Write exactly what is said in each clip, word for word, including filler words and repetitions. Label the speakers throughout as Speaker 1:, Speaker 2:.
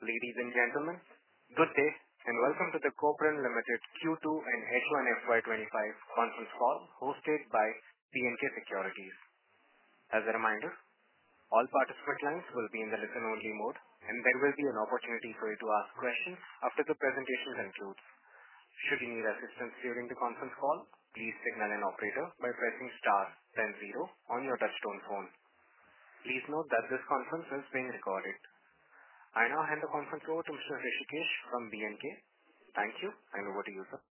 Speaker 1: Ladies and gentlemen, good day and welcome to the Copeland Limited Q two and H one F Y twenty-five conference call hosted by B and K Securities. As a reminder, all participant lines will be in the listen-only mode, and there will be an opportunity for you to ask questions after the presentation concludes. Should you need assistance during the conference call, please signal an operator by pressing star then zero on your touchtone phone. Please note that this conference is being recorded. I now hand the conference over to Mister Rishikesh from B and K. Thank you, and over to you, sir.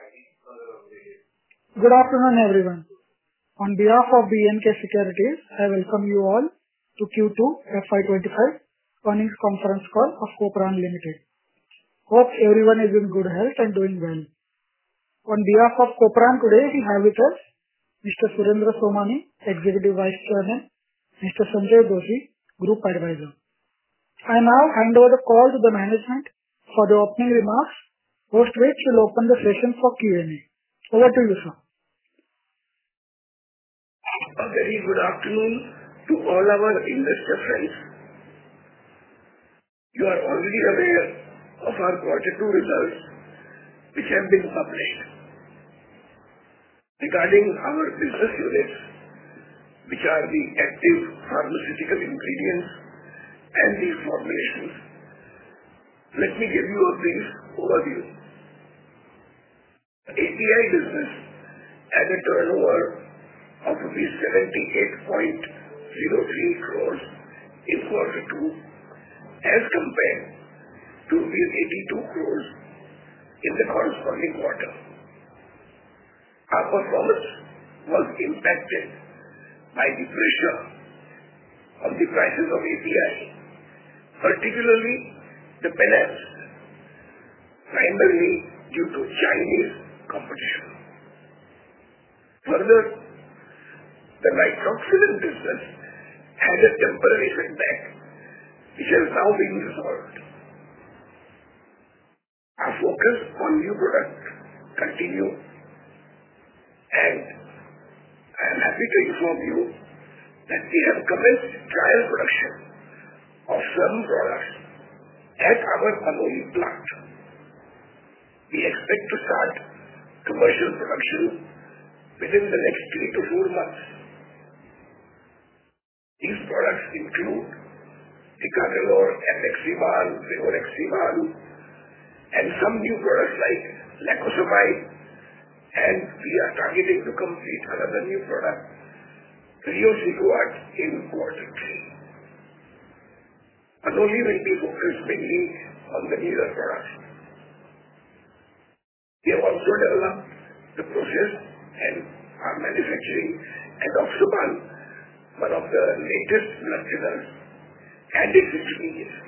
Speaker 2: Good afternoon, everyone. On behalf of B and K Securities, I welcome you all to Q two F Y twenty-five earnings conference call of Copeland Limited. Hope everyone is in good health and doing well. On behalf of Copeland today, we have with us Mister Surendra Somani, Executive Vice Chairman, Mister Sanjay Doshi, Group Advisor. I now hand over the call to the management for the opening remarks, post which will open the session for Q and A. Over to you, sir.
Speaker 3: A very good afternoon to all our investor friends. You are already aware of our quarter two results, which have been published. Regarding our business units, which are the active pharmaceutical ingredients and the formulations, let me give you a brief overview. The A P I business had a turnover of rupees seventy-eight point zero three crores in quarter two as compared to rupees eighty-two crores in the corresponding quarter. Our performance was impacted by the pressure on the prices of A P I, particularly the pellets, primarily due to Chinese competition. Further, the nitroxylen business had a temporary setback, which has now been resolved. Our focus on new products continue, and I am happy to inform you that we have commenced trial production of some products at our Panoli plant. We expect to start commercial production within the next three to four months. These products include Ticagrelor, Apixaban, Rivaroxaban, and some new products like Lacosamide, and we are targeting to complete another new product, Riociguat, in quarter three. Panoli will be focused mainly on the newer products. We have also developed the process and are manufacturing Adoxaban, one of the latest blood thinners, and its intermediates.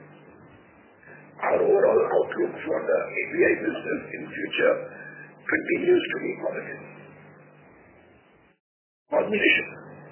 Speaker 3: Our overall outlook for the A P I business in future continues to be positive. Formulation.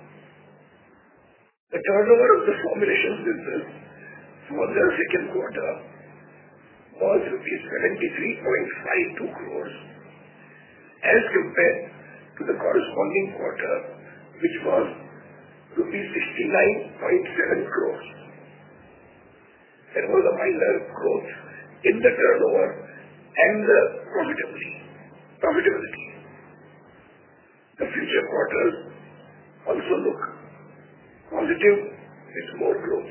Speaker 3: The turnover of the formulations business for the second quarter was rupees seventy-three point five two crores as compared to the corresponding quarter, which was rupees sixty-nine point seven crores. There was a minor growth in the turnover and the profitability. profitability. The future quarters also look positive with more growth.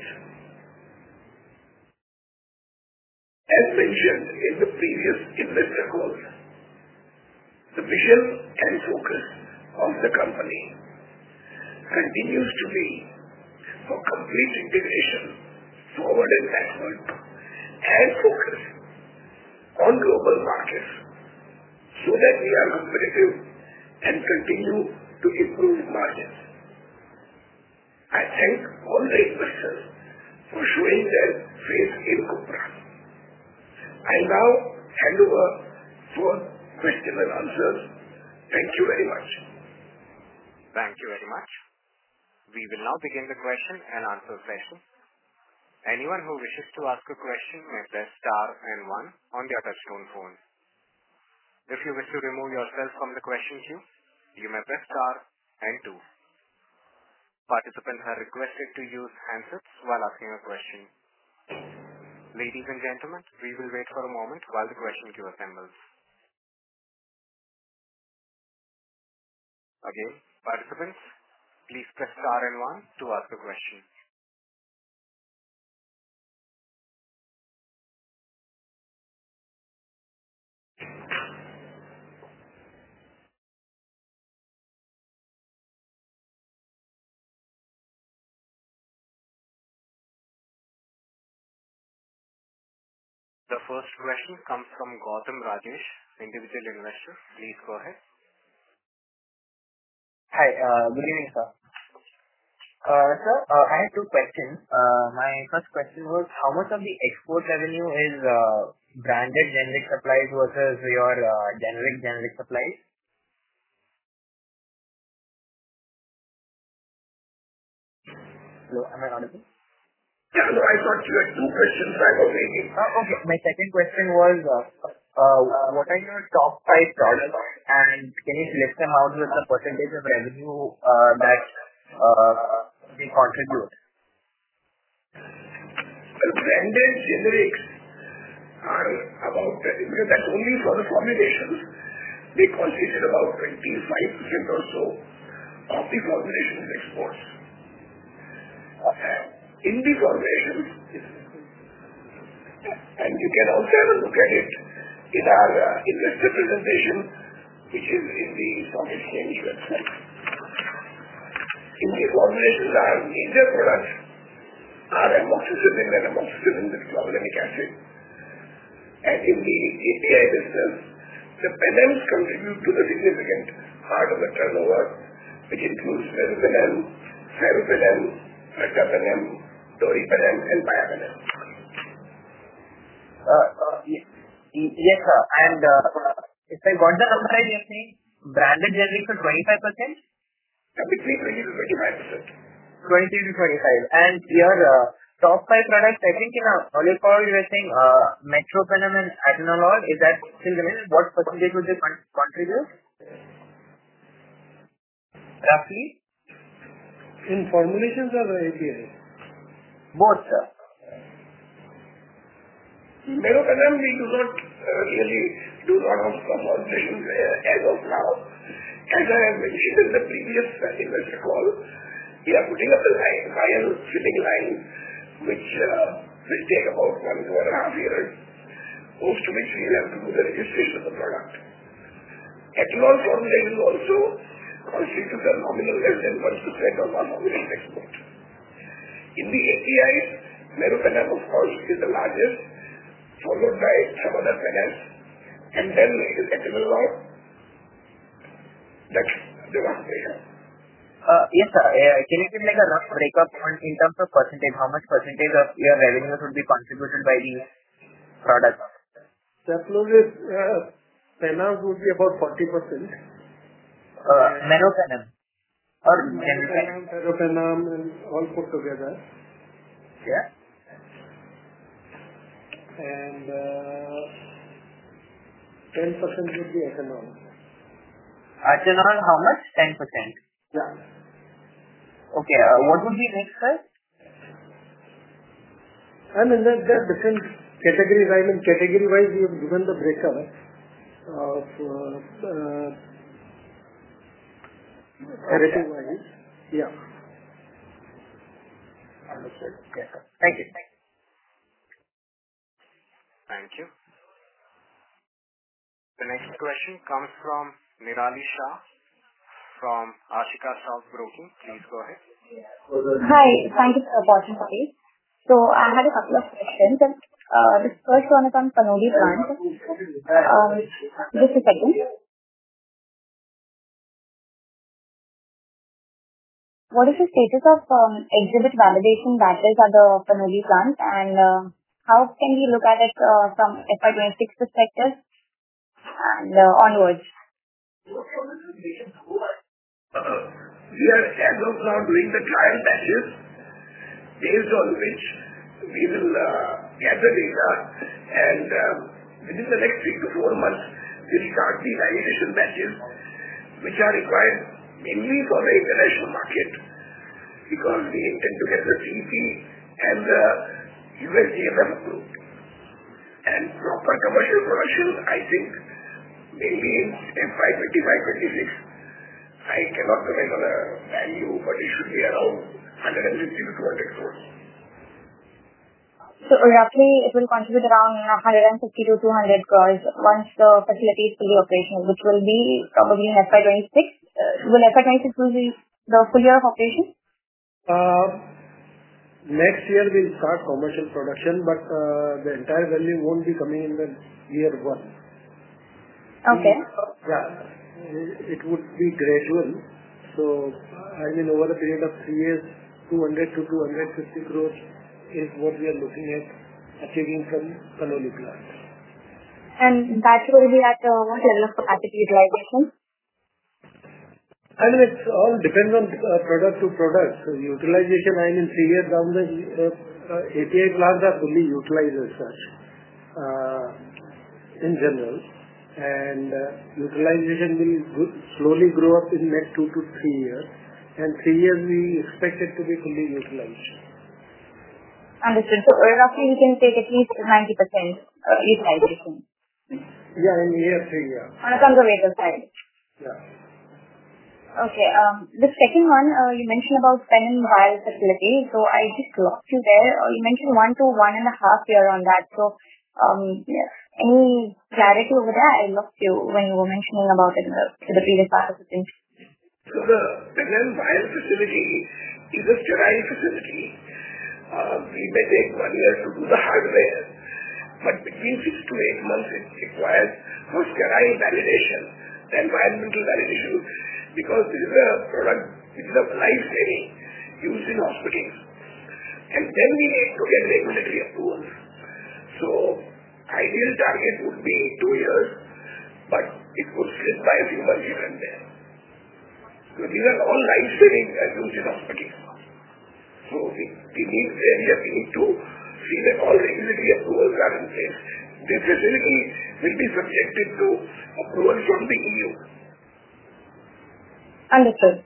Speaker 3: As mentioned in the previous investor calls, the vision and focus of the company continues to be for complete integration, forward and backward, and focus on global markets so that we are competitive and continue to improve margins. I thank all the investors for showing their faith in Copeland. I now hand over for question and answers. Thank you very much.
Speaker 1: Thank you very much. We will now begin the question and answer session. Anyone who wishes to ask a question may press star and one on their touchtone phone. If you wish to remove yourself from the question queue, you may press star and two. Participants are requested to use handsets while asking a question. Ladies and gentlemen, we will wait for a moment while the question queue assembles. Again, participants, please press star and one to ask a question. The first question comes from Gautam Rajesh, individual investor. Please go ahead.
Speaker 4: Hi, uh, good evening, sir. Uh, sir, uh, I have two questions. Uh, my first question was, how much of the export revenue is uh, branded generic supplies versus your uh, generic generic supplies? Hello, am I audible?
Speaker 3: Yeah, no, I thought you had two questions I was making.
Speaker 4: Uh, okay, my second question was, uh, uh, what are your top five products, and can you list them out with the percentage of revenue uh, that uh, they contribute?
Speaker 3: Well, branded generics are about, because that's only for the formulations, they constitute about twenty-five percent or so of the formulations exports. Uh, in the formulations, and you can also have a look at it in our uh, investor presentation, which is in the stock exchange website. In the formulations, our major products are amoxicillin and amoxicillin with clavulanic acid. And in the A P I business, the penems contribute to the significant part of the turnover, which includes meropenem, ferropenem, ertapenem, doripenem, and piapenem.
Speaker 4: Uh, uh, y- y- yes, sir. And uh, if I got the number right, you're saying branded generics are twenty-five percent?
Speaker 3: Between twenty to twenty-five percent.
Speaker 4: twenty to twenty-five. And your uh, top five products, I think in uh, Olipol, you were saying uh, metropenem and atenolol. Is that still the name? What percentage would they con- contribute? Roughly?
Speaker 2: In formulations or A P I?
Speaker 4: Both, sir.
Speaker 3: Meropenem, we do not uh, really do a lot of formulations uh, as of now. As I have mentioned in the previous uh, investor call, we are putting up a line, vial filling line, which uh, will take about one to one and a half years, post to which we will have to do the registration of the product. Ethanol formulations also constitute a nominal less than one percent of our formulation export. In the A P Is, meropenem, of course, is the largest, followed by some other penems, and then it is atenolol. That's the rough breakup.
Speaker 4: Uh, yes, sir. Uh, can you give like a rough breakup on, in terms of percentage? How much percentage of your revenues would be contributed by these products?
Speaker 2: Cephalosporin uh, penas would be about forty percent.
Speaker 4: Uh, meropenem or generic?
Speaker 2: Meropenem, ferropenem, and all put together.
Speaker 4: Yeah.
Speaker 2: And uh, ten percent would be ethanol.
Speaker 4: Ethanol, how much? ten percent.
Speaker 2: Yeah.
Speaker 4: Okay. Uh, what would be next, sir?
Speaker 2: I mean, there there are different categories. I mean, category-wise, we have given the breakup of uh, uh, therapy-wise. Yeah.
Speaker 4: Understood. Yes, sir. Thank you.
Speaker 1: Thank you. The next question comes from Nirali Shah from Ashika Stock Broking. Please go ahead.
Speaker 5: Hi. Thank you for the opportunity. So I had a couple of questions. Uh, The first one is on Panoli plant. Um, Just a second. What is the status of um, exhibit validation batches at the Panoli plant, and uh, how can we look at it uh, from F Y twenty-six perspective and uh, onwards?
Speaker 3: Uh, we are as of now doing the trial batches, based on which we will uh, gather data, and uh, within the next three to four months, we'll start the validation batches, which are required mainly for the international market, because we intend to get the C E P and the U S D M F approved. For commercial production, I think maybe in F Y twenty-five twenty-six, I cannot comment on a value, but it should be around one hundred fifty to two hundred crores.
Speaker 5: So roughly it will contribute around one hundred fifty to two hundred crores once the facility is fully operational, which will be probably in F Y twenty-six. Uh, will F Y twenty-six will be the full year of operation?
Speaker 6: Uh, next year we'll start commercial production, but uh, the entire value won't be coming in the year one.
Speaker 5: Okay.
Speaker 6: Yeah, it would be gradual. So, I mean, over a period of three years, two hundred to two hundred fifty crores is what we are looking at achieving from Panoli plant.
Speaker 5: And that will be at uh, what level of capacity utilization?
Speaker 6: I mean, it all depends on uh, product to product. So, utilization, I mean, three years down the uh, uh, A P I plants are fully utilized as such uh, in general. And uh, utilization will go- slowly grow up in next two to three years. And three years we expect it to be fully utilized.
Speaker 5: Understood. So uh, roughly we can take at least ninety percent uh, utilization.
Speaker 6: Yeah, in year three, yeah.
Speaker 5: On a conservative side.
Speaker 6: Yeah.
Speaker 5: Okay. Um, the second one, uh, you mentioned about pen and vial facility. So I just lost you there. Uh, you mentioned one to one and a half year on that. So um, yeah, any clarity over there? I lost you when you were mentioning about it in the, to the previous participant.
Speaker 3: So the pen and vial facility is a sterile facility. Uh, we may take one year to do the hardware, but between six to eight months it requires for sterile validation, the environmental validation, because this is a product which is of life-saving used in hospitals. And then we need to get regulatory approvals. So ideal target would be two years, but it would slip by a few months here and there. So these are all life-saving and used in hospitals. So we, we need area, we need to see that all regulatory approvals are in place. This facility will be subjected to approval from the E U.
Speaker 5: Understood.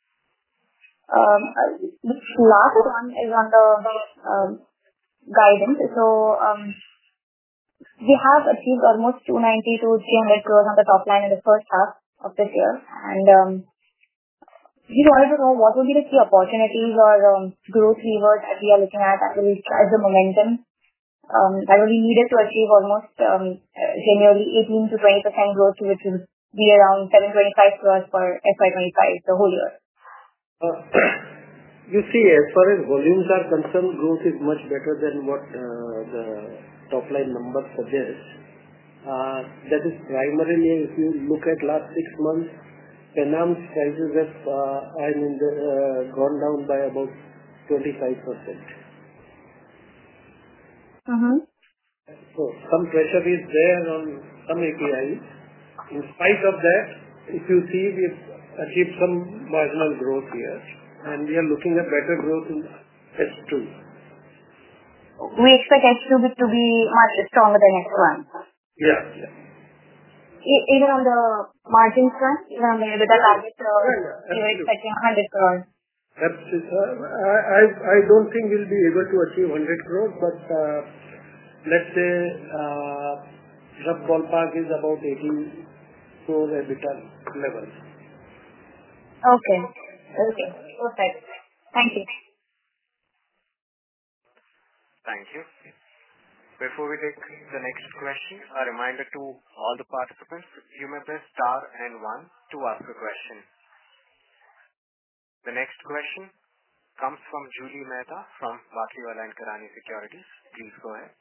Speaker 5: Um, uh, this last one is on the um, guidance. So um, we have achieved almost two ninety to three hundred crores on the top line in the first half of this year. And um, we wanted to know what would be the key opportunities or um, growth levers that we are looking at that will drive the momentum um, that will be needed to achieve almost um, uh, generally eighteen to twenty percent growth, which will be around seven twenty-five crores for F Y twenty-five, the whole year.
Speaker 6: Uh, you see, as far as volumes are concerned, growth is much better than what uh, the top line numbers suggest. Uh, that is primarily, if you look at last six months, Penam's prices have uh, I mean, the, uh, gone down by about twenty-five percent.
Speaker 5: Mm-hmm.
Speaker 6: So some pressure is there on some A P Is. In spite of that, if you see, we've achieved some marginal growth here, and we are looking at better growth in H two.
Speaker 5: We expect H two to be much stronger than H one.
Speaker 6: Yeah. yeah.
Speaker 5: E- even on the margin front, even on the EBITDA target, uh,
Speaker 6: Yeah, yeah,
Speaker 5: you were
Speaker 6: absolutely.
Speaker 5: expecting one hundred crores.
Speaker 6: Absolutely. Uh, I I I don't think we'll be able to achieve one hundred crores, but uh, let's say uh, rough ballpark is about eighty crores EBITDA level.
Speaker 5: Okay. Okay. Perfect. Thank you.
Speaker 1: Thank you. Before we take the next question, a reminder to all the participants, you may press star and one to ask a question. The next question comes from Julie Mehta from Batliwala and Karani Securities. Please go ahead.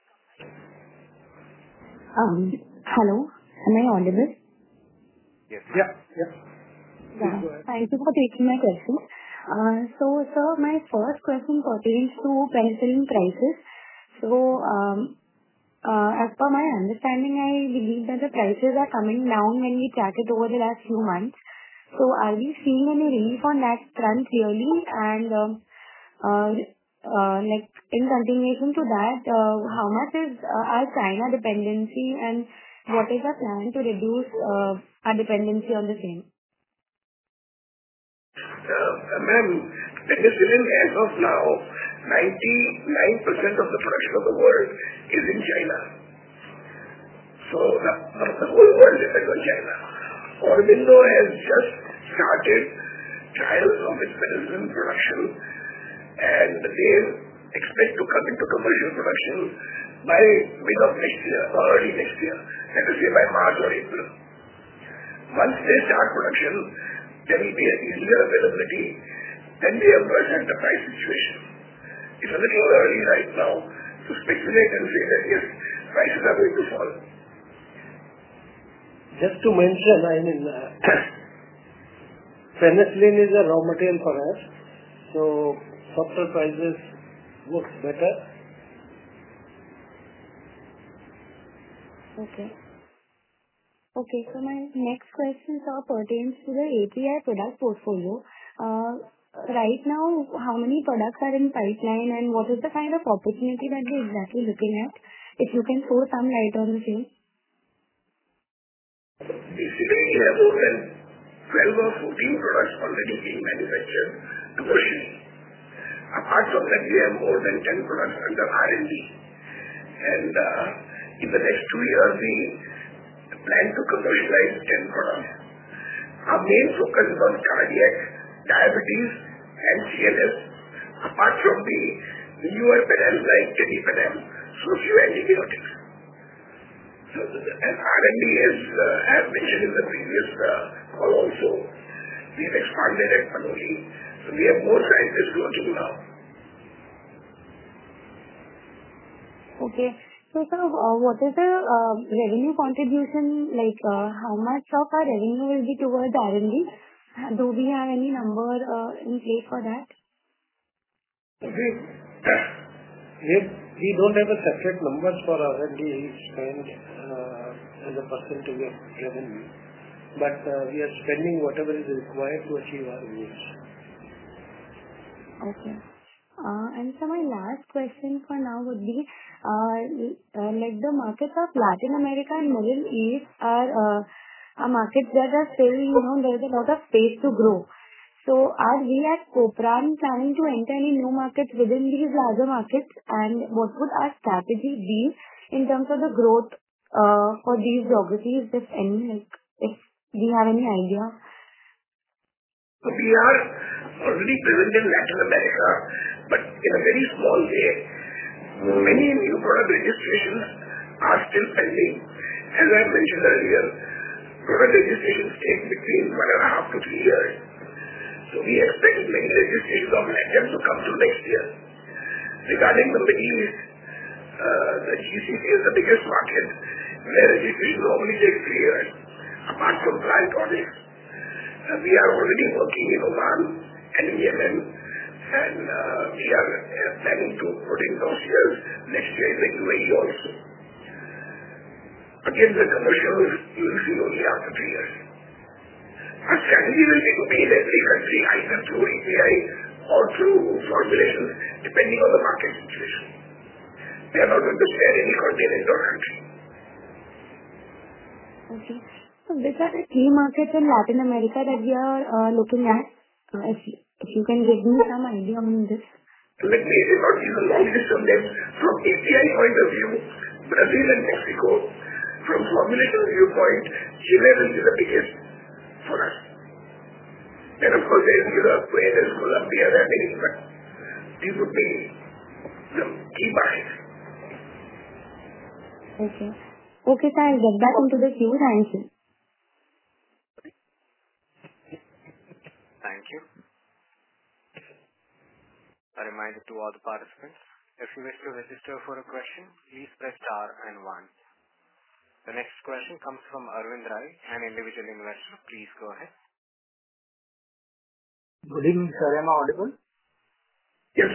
Speaker 7: Um, hello, am I audible?
Speaker 1: Yes.
Speaker 6: Yeah. Yeah.
Speaker 7: Yeah. Thank you for taking my question. Uh, so, sir, my first question pertains to penicillin prices. So, um, uh, as per my understanding, I believe that the prices are coming down when we track it over the last few months. So, are we seeing any relief on that front really? And um, uh, uh, like in continuation to that, uh, how much is uh, our China dependency, and what is our plan to reduce uh, our dependency on the same?
Speaker 3: Uh, Ma'am, penicillin as of now, ninety-nine percent of the production of the world is in China. So the, the whole world depends on China. Aurobindo has just started trials of its penicillin production, and they expect to come into commercial production by mid of next year or early next year, let us say by March or April. Once they start production, there will be an easier availability. Then we have to assess the price situation. It's a little early right now to speculate and say that yes, prices are going to fall.
Speaker 6: Just to mention, I mean, uh, penicillin is a raw material for us, so softer prices works better.
Speaker 7: Okay. Okay, so my next question, sir, pertains to the A P I product portfolio. Uh, right now, how many products are in pipeline, and what is the kind of opportunity that we're exactly looking at? If you can throw some light on the same.
Speaker 3: Basically, we have more than twelve or fourteen products already being manufactured commercially. Apart from that, we have more than ten products under R and D. And uh, in the next two years, we plan to commercialize ten products. Our main focus is on cardiac, diabetes, and C N S, apart from the newer pedals like tedipenem, so few antibiotics. So, and R and D, as uh, I have mentioned in the previous uh, call also, we have expanded at Panoli. So we have more scientists working now.
Speaker 7: Okay. So, sir, uh, what is the uh, revenue contribution, like uh, how much of our revenue will be towards R and D? Do we have any number uh, in place for that?
Speaker 6: We, we, we don't have a separate numbers for R and D spend uh, as a percentage of revenue, but uh, we are spending whatever is required to achieve our goals.
Speaker 7: Okay. Uh, and so my last question for now would be, uh, uh, like the markets of Latin America and Middle East are, uh, are markets that are still, you know, there is a lot of space to grow. So are we at Copran planning to enter any new markets within these larger markets, and what would our strategy be in terms of the growth uh, for these geographies, if any, like if we have any idea?
Speaker 3: We are already present in Latin America, but in a very small way. Many new product registrations are still pending. As I mentioned earlier, product registrations take between one and a half to three years. So we expect many registrations of Latin to come through next year. Regarding the Middle East, uh, the G C C is the biggest market, where registration normally takes three years, apart from plant audits. Uh, we are already working in Oman and in Yemen, and uh, we are uh, planning to put in those years next year in the U A E also. Again, the commercials you will see only after three years. Our strategy will be to be in every country, either through A P I or through formulations, depending on the market situation. We are not going to spare any continent or country.
Speaker 7: Okay. So which are the key markets in Latin America that we are uh, looking at? Uh, if, if you can give me some idea on this.
Speaker 3: Let me not use a long list of them. From A P I point of view, Brazil and Mexico. From formulation viewpoint, Chile will be the biggest for us. Then of course there is Europe, where there is Colombia, there are many, but these would be the key markets.
Speaker 7: Okay. Okay, sir, I'll get back into the queue. Thank you.
Speaker 1: Thank you. A reminder to all the participants, if you wish to register for a question, please press star and one. The next question comes from Arvind Rai, an individual investor. Please go ahead.
Speaker 8: Good evening, sir. Am I audible?
Speaker 3: Yes.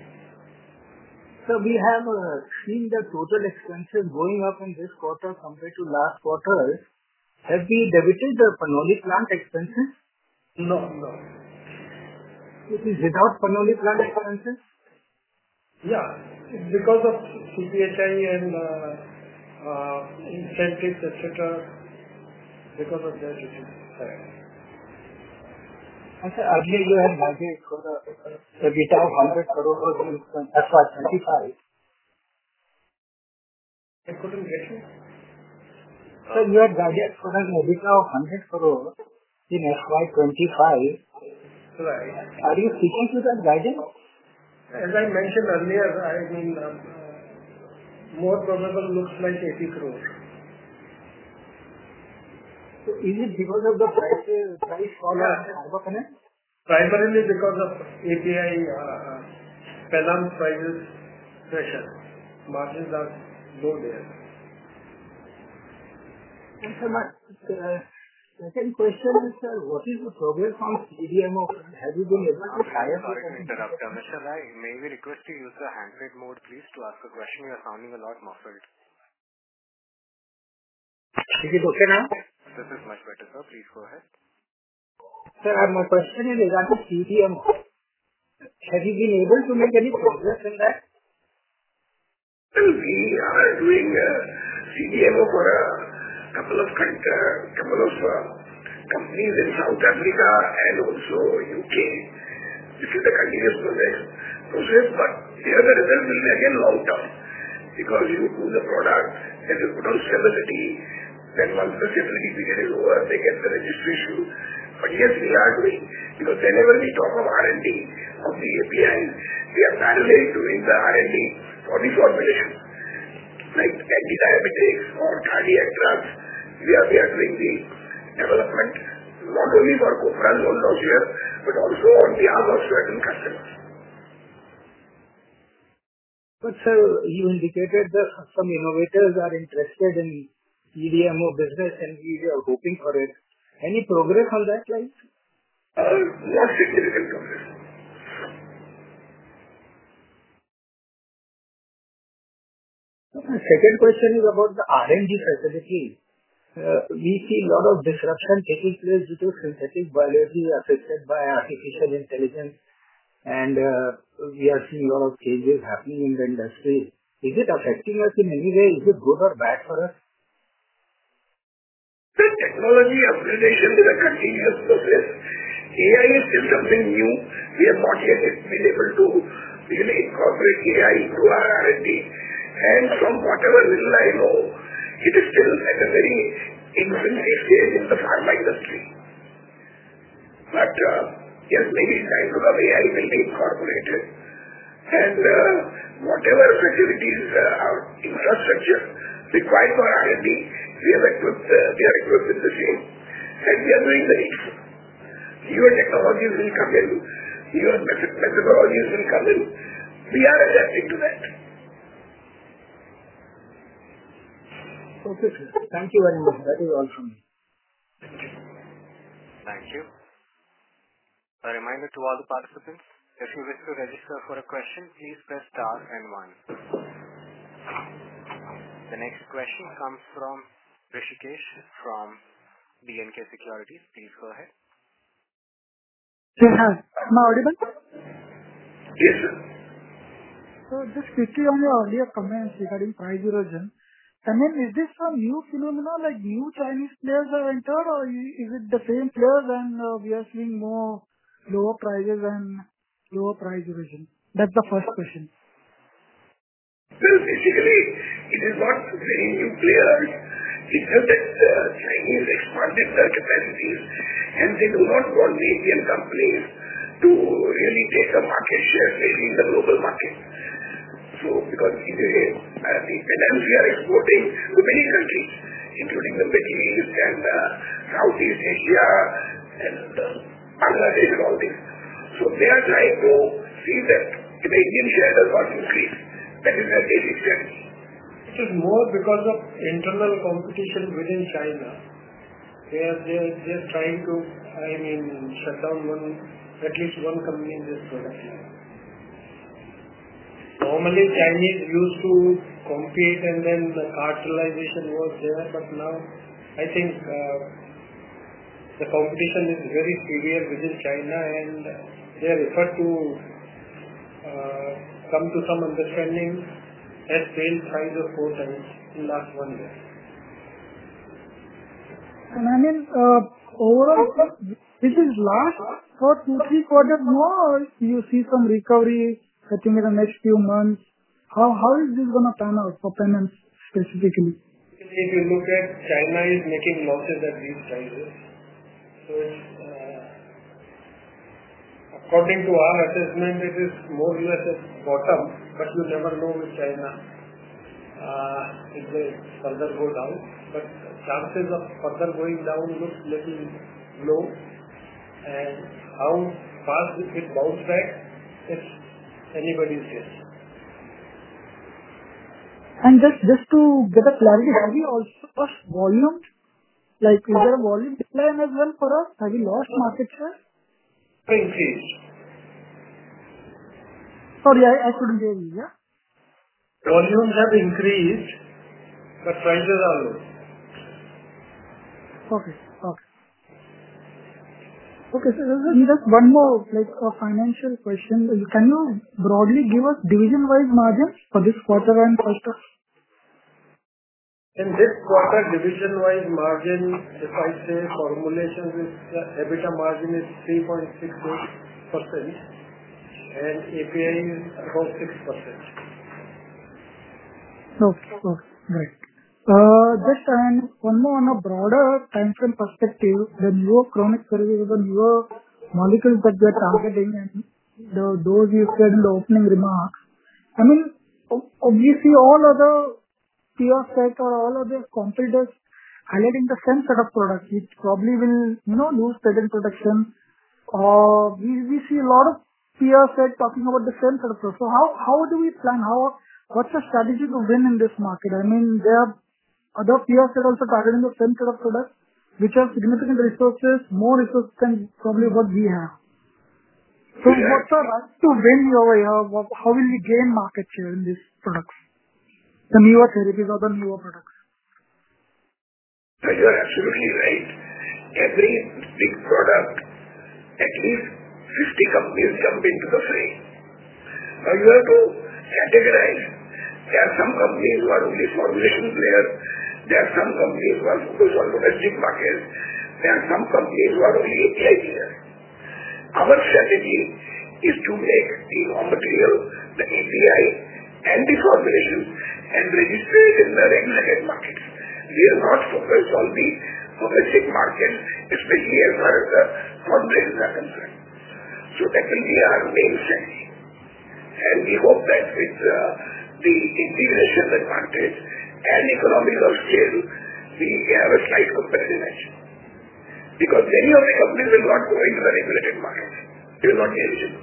Speaker 8: So we have uh, seen the total expenses going up in this quarter compared to last quarter. Have we debited the Panoli plant expenses?
Speaker 6: No, no.
Speaker 8: It is without Panoli plant expenses?
Speaker 6: Yeah, it's because of C P H I and uh, uh, incentives, et cetera. Because of that, it is higher.
Speaker 8: And sir, earlier you had guided for the EBITDA of one hundred crore in F Y twenty-five.
Speaker 6: I couldn't get you.
Speaker 8: Sir, you had guided for an EBITDA of one hundred crore in F Y twenty-five.
Speaker 6: Right.
Speaker 8: Are you sticking to that guidance?
Speaker 6: As I mentioned earlier, I mean, uh, more probable looks like eighty crore.
Speaker 8: So is it because of the price, price fall of carbonates?
Speaker 6: Primarily because of A P I, uh, Penam prices pressure. Margins are low there.
Speaker 8: And sir, my uh, second question is, sir, what is the progress on C D M O? Have you been able to tie up?
Speaker 1: Sorry to interrupt. Uh, Mister Rai, may we request to use the handset mode, please, to ask a question? You are sounding a lot muffled.
Speaker 8: Is it okay now?
Speaker 1: This is much better, sir. Please go ahead.
Speaker 8: Sir, uh, my question is regarding C D M O. Have you been able to make any progress in that?
Speaker 3: Well, we are doing uh, C D M O for a couple of uh, couple of uh, companies in South Africa and also U K. This is a continuous process, process but here the result will be again long term because you do the product and you put on stability. Then once the stability period is over, they get the registration. But yes, we are doing, because whenever we talk of R and D of the A P Is, we are parallel doing the R and D for the formulation, like anti-diabetics or cardiac drugs. We are, we are doing the development not only for Copranol here, but also on behalf of certain customers.
Speaker 8: But sir, you indicated that some innovators are interested in C D M O business and we are hoping for it. Any progress on that line?
Speaker 3: Uh, not significant progress.
Speaker 8: The second question is about the R and D facility. Uh, we see a lot of disruption taking place due to synthetic biology affected by artificial intelligence, and uh, we are seeing a lot of changes happening in the industry. Is it affecting us in any way? Is it good or bad for us?
Speaker 3: The technology upgradation is a continuous process. A I is still something new. We have not yet been able to really incorporate A I into our R and D. And from whatever little I know, it is still at a very infancy stage in the pharma industry. But uh, yes, maybe in time to come A I will be incorporated. And uh, whatever facilities, uh, our infrastructure required for R and D, we have equipped, uh, we are equipped with the same. And we are doing the needful. Newer technologies will come in, newer methodologies will come in. We are adapting to that.
Speaker 8: Okay, sir. Thank you very much. That is all from me.
Speaker 1: Thank you. A reminder to all the participants, if you wish to register for a question, please press star and one. The next question comes from Rishikesh from B N K Securities. Please go ahead.
Speaker 2: Yeah, hi. Am I audible?
Speaker 3: Yes, sir.
Speaker 2: So just quickly on your earlier comments regarding price erosion, I mean, is this a new phenomenon, like new Chinese players have entered, or is it the same players and uh, we are seeing more lower prices and lower price erosion? That's the first question.
Speaker 3: Well, basically, it is not very new players. It's just that the Chinese expanded their capacities and they do not want the Indian companies to really take a market share, especially in the global market. So, because uh, the Penams we are exporting to many countries, including the Middle East and uh, Southeast Asia and uh, Bangladesh and all this. So, they are trying to see that the Indian share does not increase. That is their basic strategy.
Speaker 6: It is more because of internal competition within China. They are they are, they are trying to, I mean, shut down one, at least one company in this product line. Normally, Chinese used to compete and then the cartelization was there, but now I think uh, the competition is very severe within China and their effort to uh, come to some understanding has failed five or four times in the last one year.
Speaker 2: And I mean, uh, overall, this is last for two, three quarters more, or you see some recovery, I think, in the next few months? How How is this going to pan out for Penams specifically?
Speaker 6: In if you look at China is making losses at these prices. So it's, uh, according to our assessment, it is more or less at bottom, but you never know with China. Uh, it will further go down, but chances of further going down looks little low. And how fast it bounce back, it's anybody's guess.
Speaker 2: And just, just to get a clarity, have we also lost volume? Like, is there a volume decline as well for us? Have we lost market share?
Speaker 6: Increased.
Speaker 2: Sorry, I, I couldn't hear you, yeah?
Speaker 6: Volumes have increased, but prices are low.
Speaker 2: Okay, okay. Okay, so just one more, like a financial question. Can you broadly give us division-wise margins for this quarter and first half?
Speaker 6: In this quarter, division-wise margin, if I say formulations, is the EBITDA margin is three point six eight percent and A P I is about six percent.
Speaker 2: Okay, okay, great. Uh, just and one more on a broader time frame perspective, the newer chronic services, the newer molecules that we are targeting, and the, those you said in the opening remarks. I mean, obviously all other peer set or all other competitors highlighting the same set of products, which probably will, you know, lose patent protection. Or uh, we, we see a lot of peer set talking about the same set of products. So how, how do we plan? How, what's the strategy to win in this market? I mean, there are other peers that also targeting the same set of products, which have significant resources, more resources than probably what we have. So yeah. What's our right to win over here? How will we gain market share in these products? The newer therapies or the newer products?
Speaker 3: So you're absolutely right. Every big product, at least fifty companies jump into the fray. Now you have to categorize. There are some companies who are only formulation players. There are some companies who are focused on domestic markets. There are some companies who are only A P I players. Our strategy is to make the raw material, the A P I, and the formulation and register it in the regulated markets. We are not focused on the domestic market, especially as far as the formulations are concerned. So that will be our main strategy. And we hope that with uh, the integration advantage and economies of scale, we have a slight competitive edge. Because many of the companies will not go into the regulated market. They will not be eligible.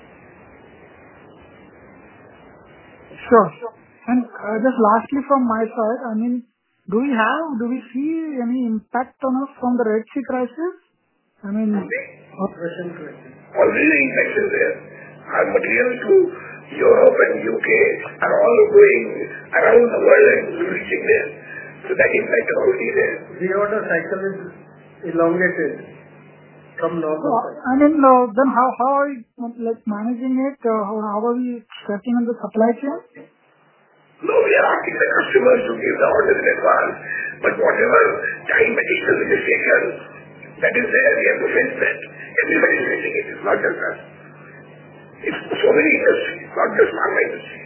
Speaker 2: Sure. And uh, just lastly from my side, I mean, do we have, do we see any impact on us from the Red Sea crisis? I mean,
Speaker 3: Russian crisis. Already the impact is there. Our material to Europe and U K are all going around the world and reaching there. So that impact is already there.
Speaker 6: The order cycle is elongated from normal.
Speaker 2: So, I mean, uh, then how, how are we like managing it? Uh, how, how are we stretching on the supply chain?
Speaker 3: No, we are asking the customers to give the orders in advance. But whatever time additional is taken, that is there. We have to face that. Everybody is facing it. It's not just us. It's so many industries, not just pharma industry.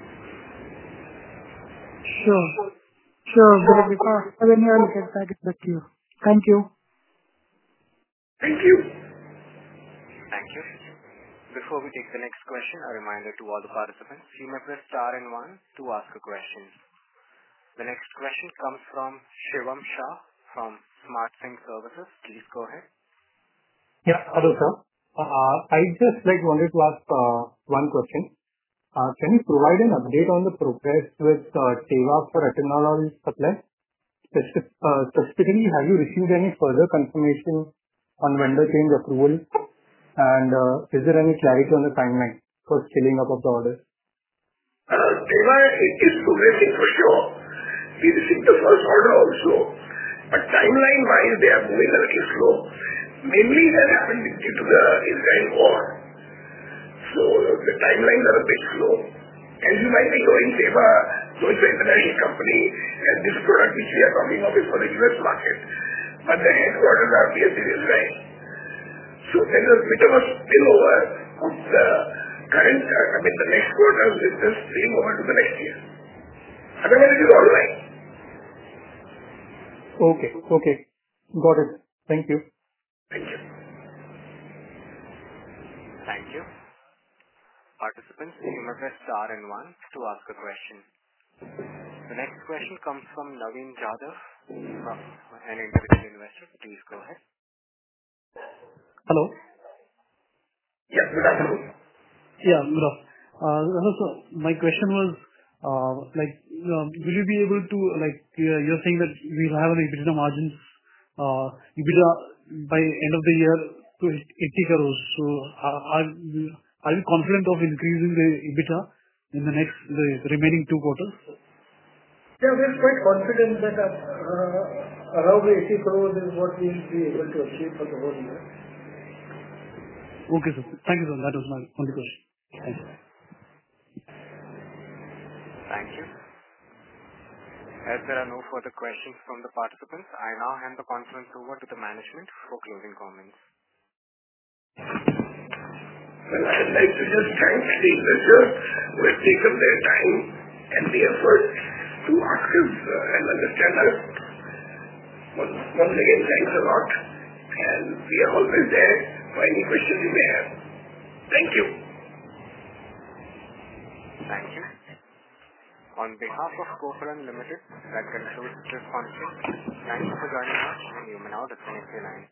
Speaker 2: Sure. Sure. But if I have any other get back to you. Thank you.
Speaker 3: Thank you.
Speaker 1: Thank you. Before we take the next question, a reminder to all the participants, you may press star and one to ask a question. The next question comes from Shivam Shah from SmartSync Services. Please go ahead.
Speaker 9: Yeah, hello sir. Uh, I just like wanted to ask uh, one question. Uh, can you provide an update on the progress with uh, Teva for ethanol supply? Specific, uh, specifically, have you received any further confirmation on vendor change approval? And uh, is there any clarity on the timeline for scaling up of the orders?
Speaker 3: Uh, Teva is progressing for sure. We received the first order also. But timeline-wise, they are moving a little slow. Mainly that happened due to the Israel war. So the timelines are a bit slow. As you might be knowing, Teva, though it's an international company, and this product which we are talking of is for the U S market. But the headquarters are based in Israel. So there is a bit of a spillover of the current, uh, I mean the next quarter's business spilling over to the next year. Otherwise it is all right.
Speaker 9: Okay. Okay. Got it. Thank you.
Speaker 3: Thank you.
Speaker 1: Thank you. Participants, you may press star and one to ask a question. The next question comes from Naveen Jadhav, from an individual investor. Please go ahead.
Speaker 10: Hello.
Speaker 3: Yeah, good afternoon.
Speaker 10: Yeah, good afternoon. Uh, hello, sir. My question was, uh, like, uh, will you be able to, like, uh, you're saying that we'll have an EBITDA margin, uh, EBITDA by end of the year to eighty crores. So, are, are are you confident of increasing the EBITDA in the next, the remaining two quarters?
Speaker 6: Yeah, we're quite confident that uh, around eighty crores is what we will be able to achieve for the whole year.
Speaker 10: Okay, sir. Thank you, sir. That was my only question. Thank you.
Speaker 1: Thank you. As there are no further questions from the participants, I now hand the conference over to the management for closing comments.
Speaker 3: Well, I'd like to just thank the investors who have taken their time and the effort to ask us uh, and understand us. Once, once again, thanks a lot. And we are always there for any questions you may have. Thank you.
Speaker 1: Thank you. On behalf of Copeland Limited, that concludes this conference. Thank you for joining us, and you may now disconnect your line.